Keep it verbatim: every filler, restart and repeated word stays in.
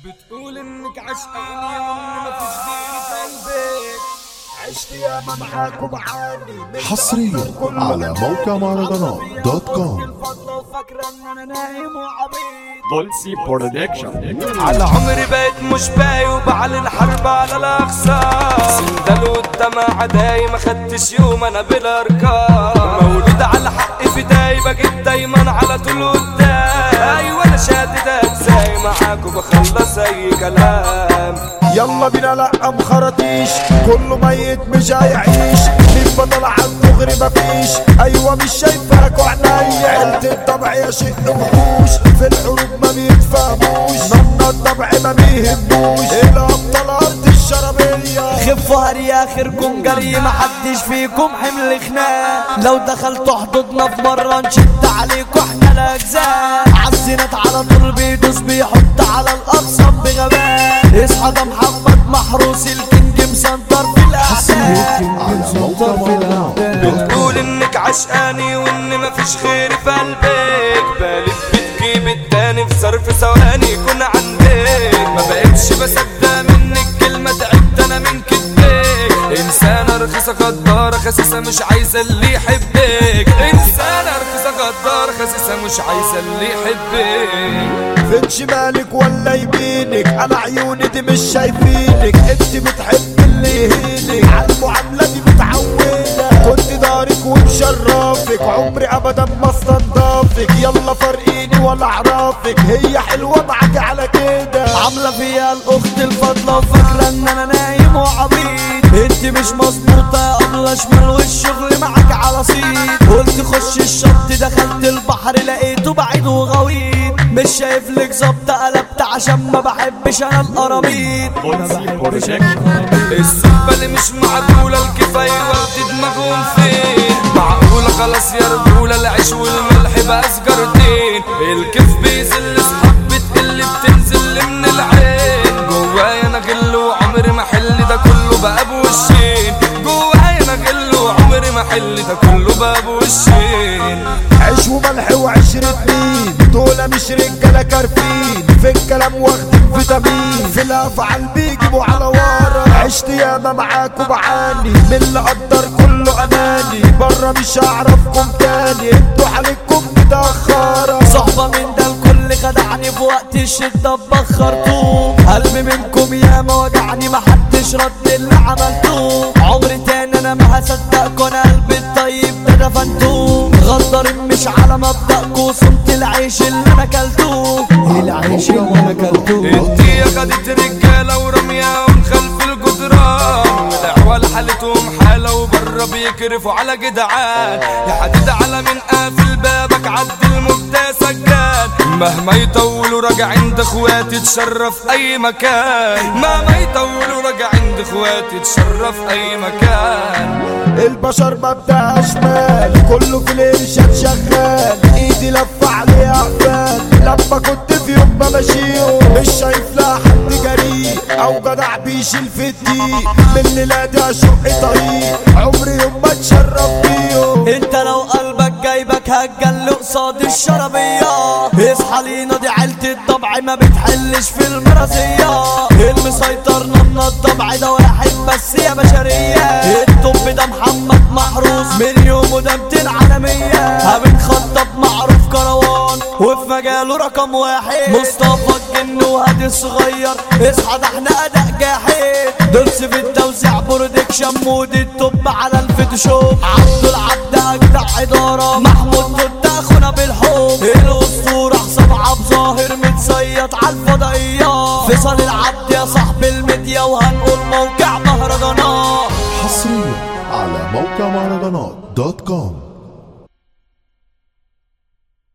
بتقول انك عشقاني وان مفيش غيري في قلبك. عشت ياما معاك ومعاني حصريا على موقع مهرجانات دوت كوم. الفضل وفاكرة ان انا نايم وعبيط. بولسي برودكشن. على عمري بقيت مش باي وبعلن الحرب على الاخصام. سندل والدمع عداي ما خدتش يوم انا بالارقام. مولود على حق فداي بقيت دايما على طول قدام. ايوه انا شادد اجزاي معاك وبخلص اي كلام. يلا بينا لا مخرطيش كله ميت مش هيعيش. مين بطل عنده غير مفيش. ايوه مش شايفاك وعنايا. عيلة الطبع يا شيء وحوش في الحروب ما بيتفهموش. نمنا الطبع ما بيهموش. الابطال ارض الشرابية. خفوا هري اخركم جري محدش فيكم حمل خناق. لو دخلتوا حدودنا في مرة نشد عليكوا احنا الاجزاء. عالزينات على طول بيدوس بيحط على الاقصى بغباء. اصحى ده محمد محروس الكينج مسنطر في الاحساء. بتقول انك عشقاني وان مفيش غيري في قلبك. بلف بتجيب التاني في ظرف ثواني يكون عندك. ما بقتش بصدق منك كلمة تعبت انا من كدبك. انسانة رخيصة غدارة خسيسة مش عايزة اللي يحبك. انسانة رخيصة غدارة خسيسة مش عايزة اللي يحبك. فين شمالك ولا يمينك. انا عيوني دي مش شايفينك. انت بتحب اللي يهينك. على المعاملة دي متعودة. كنت دارك ومشرفك. عمري ابدا ما استنضافك. يلا فرقيني ولا اعرفك. هي حلوة معاك على كده. عاملة فيها الاخت الفضلة وفاكرة ان انا نايم وعبيط. انت مش مظبوطة قبل شمال والشغل معاك على صيد. قلت خش الشط دخلت البحر لقيته بعيد وغويط. مش شايف لك ظبط قلبت عشان ما بحبش انا القراميط. بولسي برودكشن. الصحبة اللي مش معقولة الكفاية واخد دماغهم فين. معقولة خلاص يا رجولة العيش والملح بقى سجارتين. الكيف بيزل صحاب بتقل بتنزل من العين. جوايا انا غل وعمري ما حل ده كله بقى بوشين. جوايا انا غل وعمري ما حل ده كله بقى بوشين. عيش وملح وعشرة مين. دول مش رجالة كارفين. في الكلام واخدين فيتامين. في الافعال بيجيبوا على ورا. عشت ياما معاك وبعاني. من اللي قدر كله اناني. بره مش هعرفكم تاني. انتوا حالكم متأخرة. صحبة من ده الكل خدعني في وقت الشدة بخرتوه. قلبي منكم ياما وجعني محدش رد اللي عملتوه. عمري تاني انا ما هصدقكوا. انا قلبي الطيب ده دفنتوه. غدارين مش على مبدأكوا. صمت العيش اللي انا كلتوه. العيش اللي انا كلتوه. انتي خدت رجالة ورمياهم خلف الجدران. ودعوة لحالتهم حالة وبره بيكرفوا على جدعان. يا حديد على من قافل بابك عد المبدأ سجاد. مهما يطولوا راجع عند اخواتي تشرف اي مكان. مهما يطولوا راجع عند اخواتي تشرف اي مكان. البشر مبدأ اشمال. كله في الارشاد شغال. ايدي لفة عليه احفاد. لما كنت في يوم بمشيهم مش شايف لا حد جريء او جدع بيشيل في الدقيق. من ليلادي اشق طريق. عمري يوم ما اتشرف بيهم. انت لو قلبك جايبك هتجل قصاد الشرابية. اصحى لينا دي عيلة الطبع ما بتحلش في المرازية. المسيطر نمنا الطبع ده واحد بس يا بشرية. الطب ده محمد محروس من يومه ده ميتين عالمية. بنخطب معروف كروان وفي مجاله رقم واحد. مصطفى الجن وهادي الصغير. اصحى ده احنا اداء جاحد. درس في التوزيع برودكشن مود الطب على الفوتوشوب. عبد العبد اجدع اداره. محمود كنت اخونا بالحب. الاسطوره حسام عبد ظاهر متصيط على الفضائيات. فيصل العبد يا صاحب الميديا وهنقول موقع مهرجانات. حصريا على موقع مهرجانات دوت كوم.